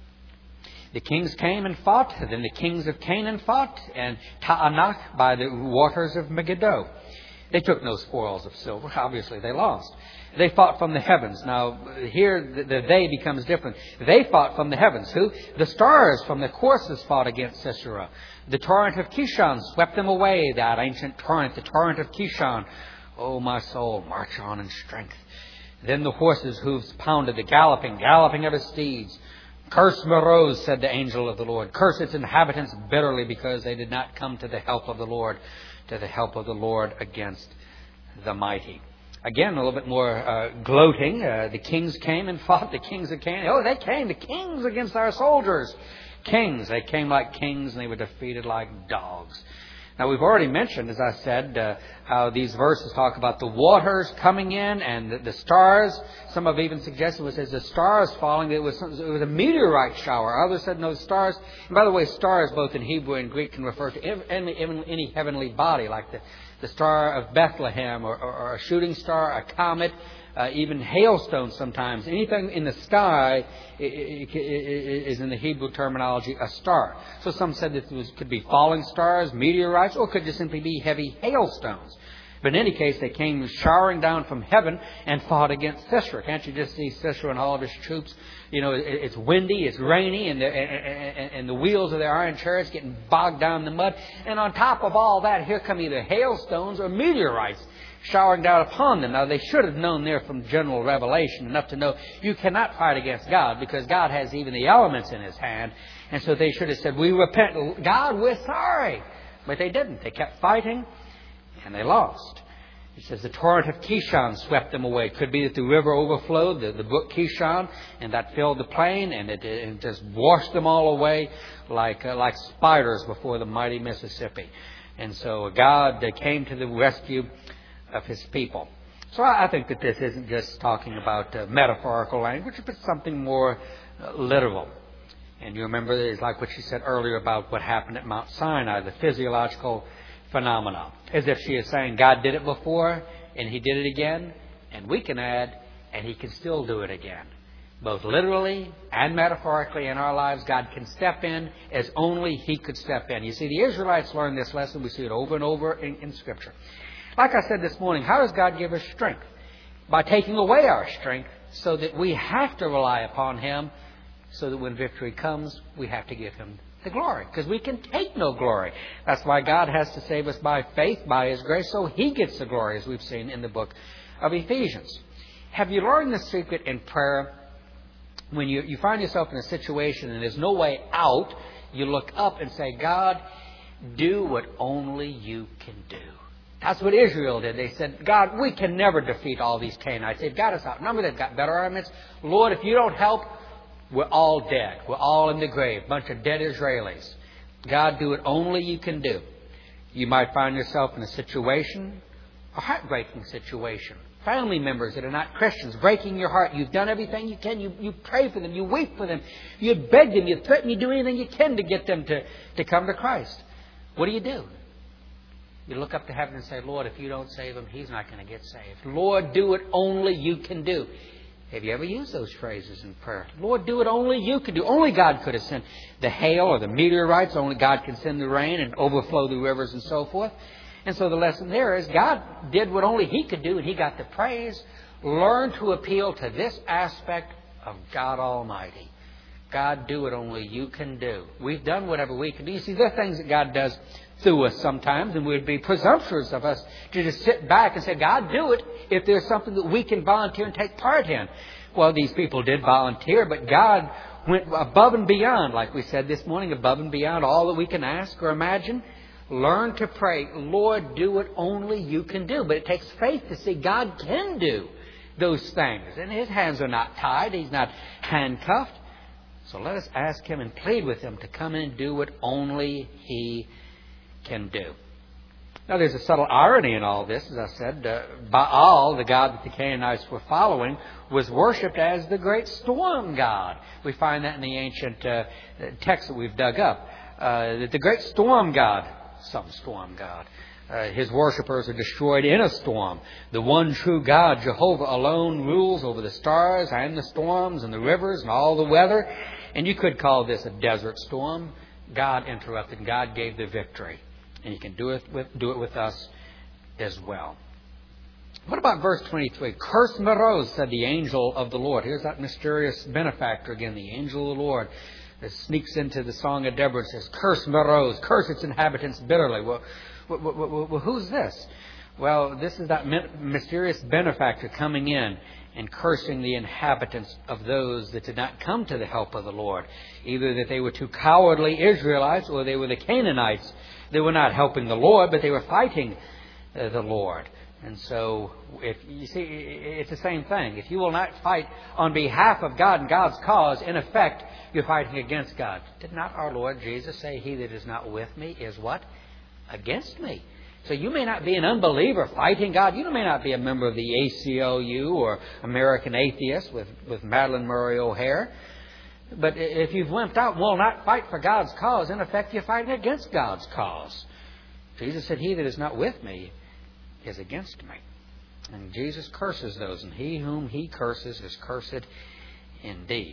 The kings came and fought, then the kings of Canaan fought, and Taanach by the waters of Megiddo. They took no spoils of silver. Obviously, they lost. They fought from the heavens. Now, here the they becomes different. They fought from the heavens. Who? The stars from the courses fought against Sisera. The torrent of Kishon swept them away, that ancient torrent, the torrent of Kishon. Oh, my soul, march on in strength. Then the horses' hoofs pounded, the galloping of his steeds. Curse Meroz, said the angel of the Lord. Curse its inhabitants bitterly, because they did not come to the help of the Lord, against the mighty. Again, a little bit more gloating. The kings came and fought, the kings of Canaan. Oh, they came, the kings against our soldiers. Kings, they came like kings, and they were defeated like dogs. Now, we've already mentioned, as I said, how these verses talk about the waters coming in and the stars. Some have even suggested it says the stars falling. It was a meteorite shower. Others said no, stars. And by the way, stars both in Hebrew and Greek can refer to any heavenly body, like the star of Bethlehem or a shooting star, a comet, even hailstones sometimes. Anything in the sky is, in the Hebrew terminology, a star. So some said that it could be falling stars, meteorites, or it could just simply be heavy hailstones. But in any case, they came showering down from heaven and fought against Sisera. Can't you just see Sisera and all of his troops? It's windy, it's rainy, and the wheels of their iron chariots getting bogged down in the mud. And on top of all that, here come either hailstones or meteorites showering down upon them. Now, they should have known there from general revelation enough to know you cannot fight against God, because God has even the elements in His hand. And so they should have said, we repent. God, we're sorry. But they didn't. They kept fighting, and they lost. It says the torrent of Kishon swept them away. It could be that the river overflowed, the brook Kishon, and that filled the plain, and it just washed them all away like spiders before the mighty Mississippi. And so God came to the rescue of His people. So I think that this isn't just talking about metaphorical language, but something more literal. And you remember, it's like what she said earlier about what happened at Mount Sinai, the physiological phenomena. As if she is saying God did it before, and He did it again, and we can add, and He can still do it again. Both literally and metaphorically in our lives, God can step in as only He could step in. You see, the Israelites learned this lesson. We see it over and over in Scripture. Like I said this morning, how does God give us strength? By taking away our strength, so that we have to rely upon Him, so that when victory comes, we have to give Him the glory, because we can take no glory. That's why God has to save us by faith, by His grace, so He gets the glory, as we've seen in the book of Ephesians. Have you learned the secret in prayer? When you find yourself in a situation and there's no way out, you look up and say, God, do what only you can do. That's what Israel did. They said, God, we can never defeat all these Canaanites. They've got us outnumbered. They've got better armaments. Lord, if you don't help, we're all dead. We're all in the grave. Bunch of dead Israelis. God, do what only you can do. You might find yourself in a situation, a heartbreaking situation. Family members that are not Christians, breaking your heart. You've done everything you can. You pray for them. You weep for them. You beg them. You threaten. You do anything you can to get them to come to Christ. What do? You look up to heaven and say, Lord, if you don't save him, he's not going to get saved. Lord, do what only you can do. Have you ever used those phrases in prayer? Lord, do what only you can do. Only God could have sent the hail or the meteorites. Only God can send the rain and overflow the rivers and so forth. And so the lesson there is God did what only He could do, and He got the praise. Learn to appeal to this aspect of God Almighty. God, do what only you can do. We've done whatever we can do. You see, there are things that God does through us sometimes, and we'd be presumptuous of us to just sit back and say, God, do it, if there's something that we can volunteer and take part in. Well, these people did volunteer, but God went above and beyond, like we said this morning, above and beyond all that we can ask or imagine. Learn to pray, Lord, do what only you can do. But it takes faith to see God can do those things. And His hands are not tied. He's not handcuffed. So let us ask Him and plead with Him to come in and do what only He can do. Now, there's a subtle irony in all this. As I said, Baal, the god that the Canaanites were following, was worshipped as the great storm god. We find that in the ancient text that we've dug up. The great storm god, some storm god. His worshippers are destroyed in a storm. The one true God, Jehovah, alone rules over the stars and the storms and the rivers and all the weather. And you could call this a desert storm. God interrupted. God gave the victory. And He can do it with us as well. What about verse 23? Curse Meroz, said the angel of the Lord. Here's that mysterious benefactor again, the angel of the Lord, that sneaks into the Song of Deborah and says, curse Meroz, curse its inhabitants bitterly. Well, who's this? Well, this is that mysterious benefactor coming in and cursing the inhabitants of those that did not come to the help of the Lord. Either that they were too cowardly Israelites or they were the Canaanites. They were not helping the Lord, but they were fighting the Lord. And so, if you see, it's the same thing. If you will not fight on behalf of God and God's cause, in effect, you're fighting against God. Did not our Lord Jesus say, He that is not with me is what? Against me. So you may not be an unbeliever fighting God. You may not be a member of the ACLU or American Atheists with Madalyn Murray O'Hair. But if you've wimped out and will not fight for God's cause, in effect, you're fighting against God's cause. Jesus said, He that is not with me is against me. And Jesus curses those, and he whom He curses is cursed indeed.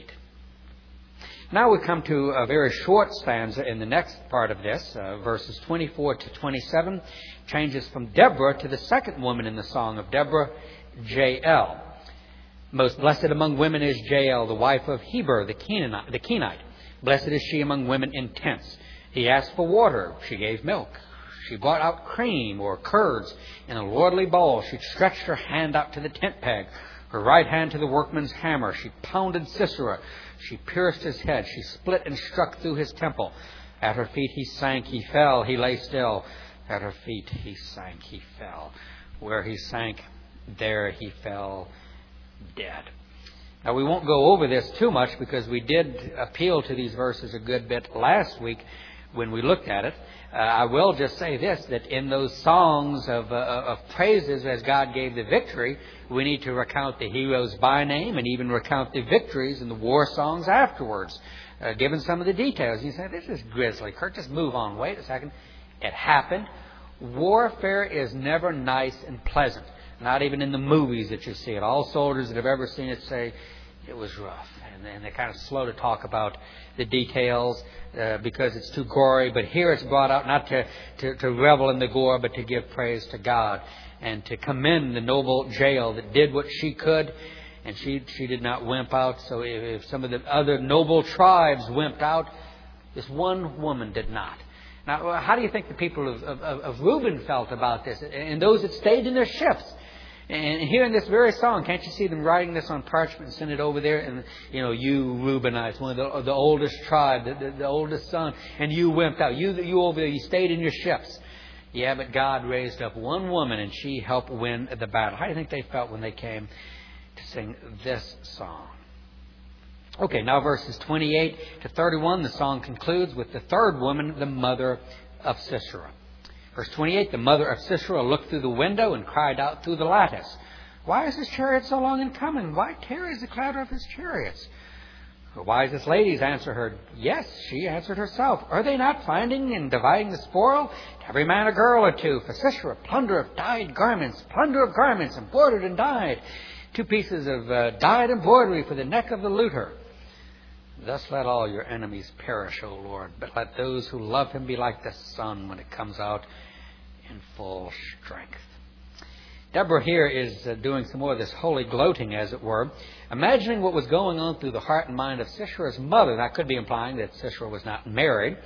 Now we come to a very short stanza in the next part of this, verses 24 to 27, changes from Deborah to the second woman in the Song of Deborah, Jael. Most blessed among women is Jael, the wife of Heber, the Kenite. Blessed is she among women in tents. He asked for water, she gave milk. She brought out cream or curds in a lordly bowl. She stretched her hand out to the tent peg, her right hand to the workman's hammer. She pounded Sisera. She pierced his head. She split and struck through his temple. At her feet he sank, he fell, he lay still. At her feet he sank, he fell. Where he sank, there he fell dead. Now we won't go over this too much because we did appeal to these verses a good bit last week when we looked at it. I will just say this, that in those songs of praises as God gave the victory, we need to recount the heroes by name and even recount the victories in the war songs afterwards, given some of the details. You say, this is grisly. Kurt, just move on. Wait a second. It happened. Warfare is never nice and pleasant. Not even in the movies that you see it. All soldiers that have ever seen it say it was rough. And they're kind of slow to talk about the details because it's too gory. But here it's brought out not to revel in the gore, but to give praise to God and to commend the noble Jael that did what she could. And she did not wimp out. So if some of the other noble tribes wimped out, This one woman did not. Now, how do you think the people of Reuben felt about this? And those that stayed in their ships. And here in this very song, can't you see them writing this on parchment and send it over there? And, you Reubenites, one of the oldest tribe, the oldest son, and you wimped out. You over there, you stayed in your ships. Yeah, but God raised up one woman and she helped win the battle. How do you think they felt when they came to sing this song? Okay, now verses 28 to 31, the song concludes with the third woman, the mother of Sisera. Verse 28, the mother of Sisera looked through the window and cried out through the lattice, "Why is his chariot so long in coming? Why tarries the clatter of his chariots?" The wisest ladies answer her, "Yes," she answered herself, "are they not finding and dividing the spoil? To every man a girl or two. For Sisera, plunder of dyed garments, plunder of garments embroidered and dyed. 2 pieces of dyed embroidery for the neck of the looter. Thus let all your enemies perish, O Lord, but let those who love him be like the sun when it comes out in full strength." Deborah here is doing some more of this holy gloating, as it were, imagining what was going on through the heart and mind of Sisera's mother. That could be implying that Sisera was not married.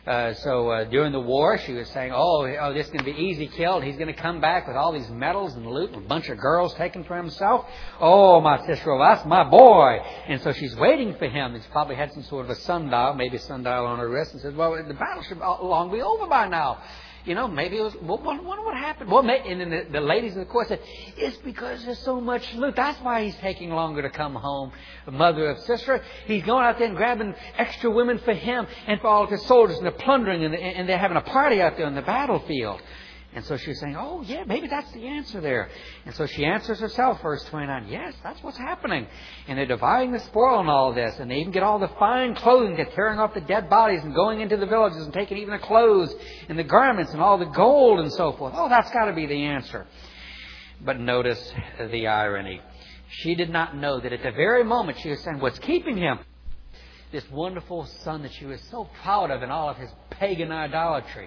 So during the war, she was saying, oh, this is going to be easy killed. He's going to come back with all these medals and loot and a bunch of girls taken for himself. Oh, my Sisera, that's my boy. And so she's waiting for him. He's probably had some sort of a sundial, maybe a sundial on her wrist, and says, well, the battle should long be over by now. Maybe it was, wonder what happened. Well, and then the ladies of the court said, it's because there's so much loot. That's why he's taking longer to come home. The mother of Sisera, he's going out there and grabbing extra women for him and for all of his soldiers, and they're plundering, and they're having a party out there on the battlefield. And so she's saying, oh, yeah, maybe that's the answer there. And so she answers herself, verse 29, yes, that's what's happening. And they're dividing the spoil and all this. And they even get all the fine clothing. They're tearing off the dead bodies and going into the villages and taking even the clothes and the garments and all the gold and so forth. Oh, that's got to be the answer. But notice the irony. She did not know that at the very moment she was saying, what's keeping him? This wonderful son that she was so proud of in all of his pagan idolatry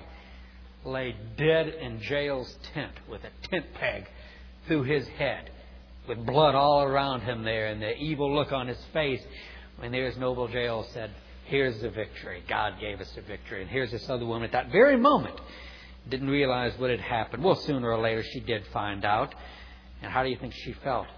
lay dead in Jael's tent with a tent peg through his head, with blood all around him there and the evil look on his face. When there's noble Jael said, here's the victory. God gave us the victory. And here's this other woman at that very moment didn't realize what had happened. Well, sooner or later she did find out. And how do you think she felt?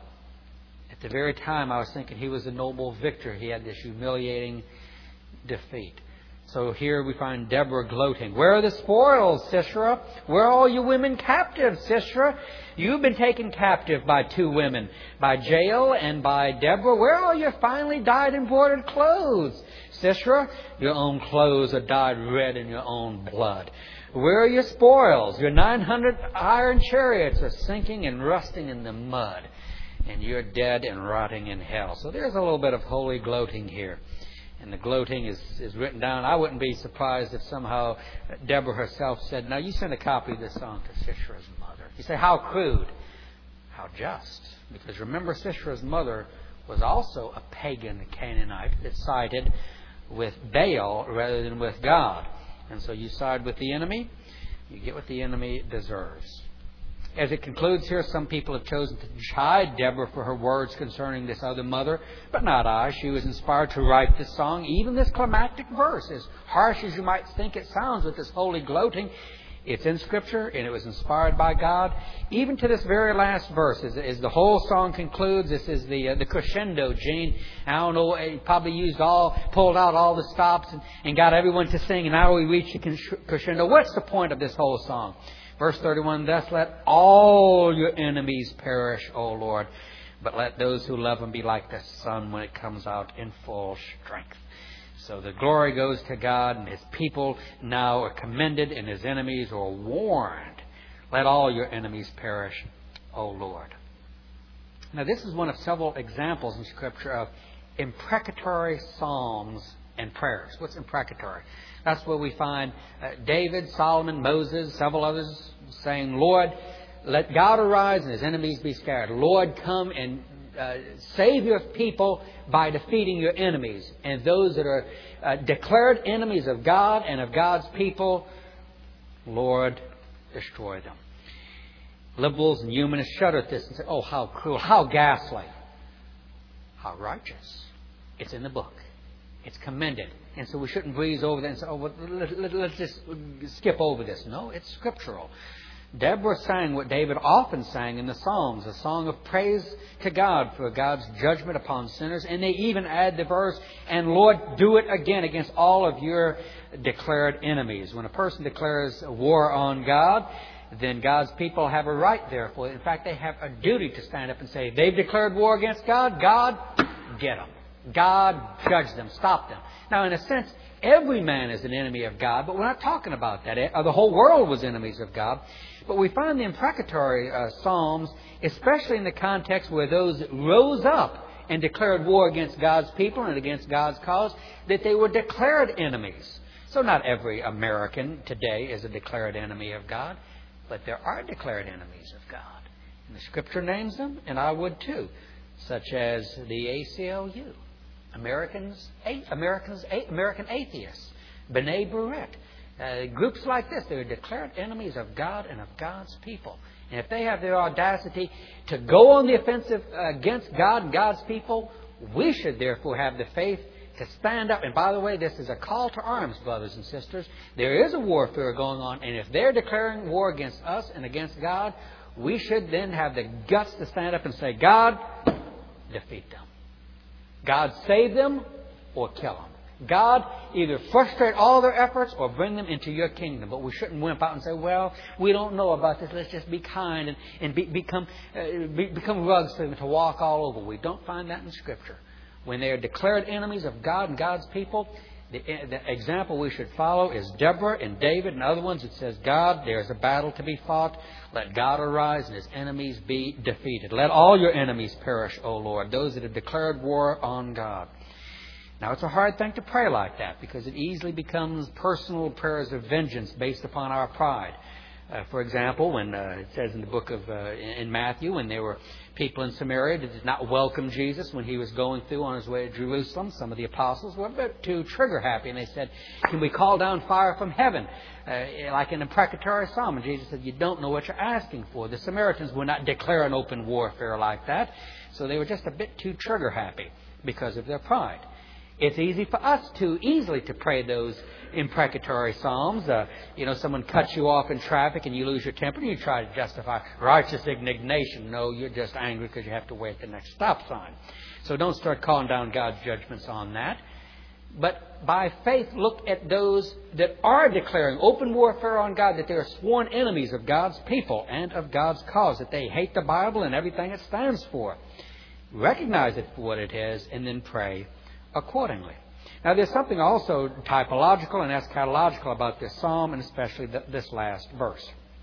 At the very time I was thinking he was a noble victor, he had this humiliating defeat. So here we find Deborah gloating. Where are the spoils, Sisera? Where are all you women captive, Sisera? You've been taken captive by 2 women, by Jael and by Deborah. Where are your finely dyed embroidered clothes, Sisera? Your own clothes are dyed red in your own blood. Where are your spoils? Your 900 iron chariots are sinking and rusting in the mud, and you're dead and rotting in hell. So there's a little bit of holy gloating here. And the gloating is written down. I wouldn't be surprised if somehow Deborah herself said, now you send a copy of this song to Sisera's mother. You say, how crude? How just? Because remember, Sisera's mother was also a pagan Canaanite that sided with Baal rather than with God. And so you side with the enemy, you get what the enemy deserves. As it concludes here, some people have chosen to chide Deborah for her words concerning this other mother, but not I. She was inspired to write this song, even this climactic verse, as harsh as you might think it sounds with this holy gloating. It's in Scripture, and it was inspired by God. Even to this very last verse, as the whole song concludes, this is the crescendo, Gene. I don't know, he probably pulled out all the stops and got everyone to sing, and now we reach the crescendo. What's the point of this whole song? Verse 31, thus let all your enemies perish, O Lord, but let those who love him be like the sun when it comes out in full strength. So the glory goes to God, and his people now are commended, and his enemies are warned. Let all your enemies perish, O Lord. Now this is one of several examples in Scripture of imprecatory psalms and prayers. What's imprecatory? That's where we find David, Solomon, Moses, several others saying, Lord, let God arise and his enemies be scattered. Lord, come and save your people by defeating your enemies. And those that are declared enemies of God and of God's people, Lord, destroy them. Liberals and humanists shudder at this and say, oh, how cruel, how ghastly, how righteous. It's in the book. It's commended. And so we shouldn't breeze over that and say, oh, well, let's just skip over this. No, it's scriptural. Deborah sang what David often sang in the Psalms, a song of praise to God for God's judgment upon sinners. And they even add the verse, and Lord, do it again against all of your declared enemies. When a person declares war on God, then God's people have a right, therefore. In fact, they have a duty to stand up and say, they've declared war against God. God, get them. God, judge them. Stop them. Now, in a sense, every man is an enemy of God, but we're not talking about that. The whole world was enemies of God. But we find the imprecatory Psalms, especially in the context where those rose up and declared war against God's people and against God's cause, that they were declared enemies. So not every American today is a declared enemy of God, but there are declared enemies of God. And the Scripture names them, and I would too, such as the ACLU, American atheists, B'nai B'rith. Groups like this, they're declared enemies of God and of God's people. And if they have the audacity to go on the offensive against God and God's people, we should therefore have the faith to stand up. And by the way, this is a call to arms, brothers and sisters. There is a warfare going on, and if they're declaring war against us and against God, we should then have the guts to stand up and say, God, defeat them. God, save them or kill them. God, either frustrate all their efforts or bring them into your kingdom. But we shouldn't wimp out and say, well, we don't know about this. Let's just be kind and become rugs for them to walk all over. We don't find that in Scripture. When they are declared enemies of God and God's people, the example we should follow is Deborah and David and other ones. It says, God, there is a battle to be fought. Let God arise and His enemies be defeated. Let all your enemies perish, O Lord, those that have declared war on God. Now, it's a hard thing to pray like that because it easily becomes personal prayers of vengeance based upon our pride. For example, when it says in the book of in Matthew, when there were people in Samaria that did not welcome Jesus when He was going through on His way to Jerusalem, some of the apostles were a bit too trigger happy, and they said, can we call down fire from heaven? Like in the imprecatory psalm. And Jesus said, you don't know what you're asking for. The Samaritans would not declare an open warfare like that. So they were just a bit too trigger happy because of their pride. It's easy for us easily to pray those imprecatory psalms. Someone cuts you off in traffic and you lose your temper and you try to justify righteous indignation. No, you're just angry because you have to wait at the next stop sign. So don't start calling down God's judgments on that. But by faith, look at those that are declaring open warfare on God, that they are sworn enemies of God's people and of God's cause, that they hate the Bible and everything it stands for. Recognize it for what it is and then pray accordingly. Now, there's something also typological and eschatological about this psalm, and especially this last verse.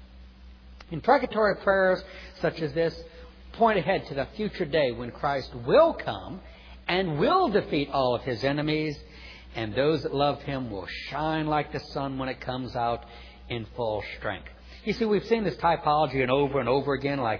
Imprecatory prayers such as this point ahead to the future day when Christ will come and will defeat all of His enemies, and those that love Him will shine like the sun when it comes out in full strength. You see, we've seen this typology and over again, like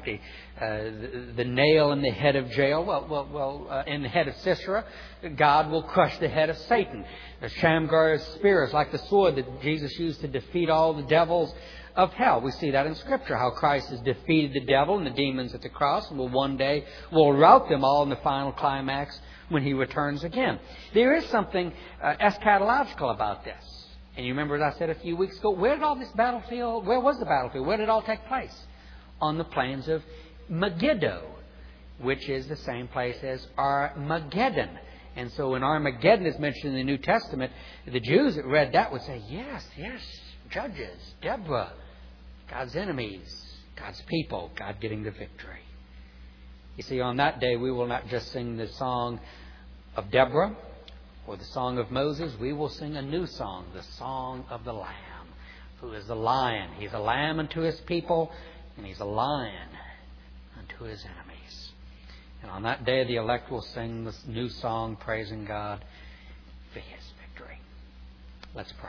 the nail in the head of Jael. In the head of Sisera, God will crush the head of Satan. Shamgar's spear is like the sword that Jesus used to defeat all the devils of hell. We see that in Scripture, how Christ has defeated the devil and the demons at the cross, and one day will rout them all in the final climax when He returns again. There is something eschatological about this. And you remember, as I said a few weeks ago, where was the battlefield? Where did it all take place? On the plains of Megiddo, which is the same place as Armageddon. And so when Armageddon is mentioned in the New Testament, the Jews that read that would say, yes, Judges, Deborah, God's enemies, God's people, God getting the victory. You see, on that day, we will not just sing the song of Deborah or the song of Moses. We will sing a new song, the song of the Lamb, who is the lion. He's a lamb unto His people, and He's a lion unto His enemies. And on that day, the elect will sing this new song, praising God for His victory. Let's pray.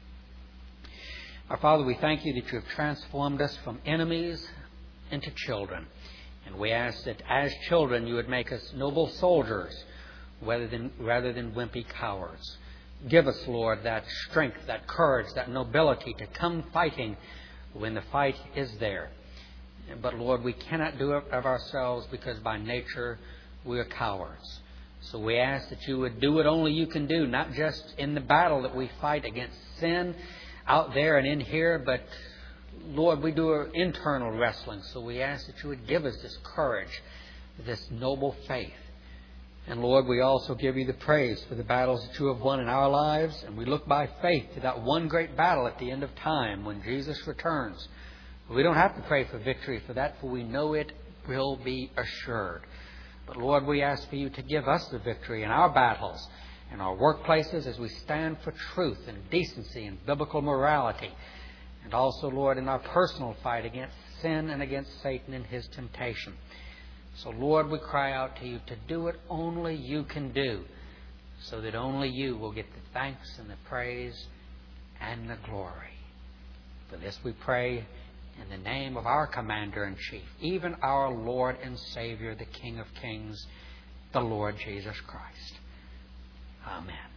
Our Father, we thank You that You have transformed us from enemies into children. And we ask that as children, You would make us noble soldiers rather than wimpy cowards. Give us, Lord, that strength, that courage, that nobility to come fighting when the fight is there. But, Lord, we cannot do it of ourselves because by nature we are cowards. So we ask that you would do what only you can do, not just in the battle that we fight against sin out there and in here, but Lord, we do our internal wrestling. So we ask that you would give us this courage, this noble faith. And Lord, we also give you the praise for the battles that you have won in our lives. And we look by faith to that one great battle at the end of time when Jesus returns. We don't have to pray for victory for that, for we know it will be assured. But Lord, we ask for you to give us the victory in our battles, in our workplaces as we stand for truth and decency and biblical morality. And also, Lord, in our personal fight against sin and against Satan and his temptation. So, Lord, we cry out to you to do what only you can do, so that only you will get the thanks and the praise and the glory. For this we pray in the name of our Commander-in-Chief, even our Lord and Savior, the King of Kings, the Lord Jesus Christ. Amen.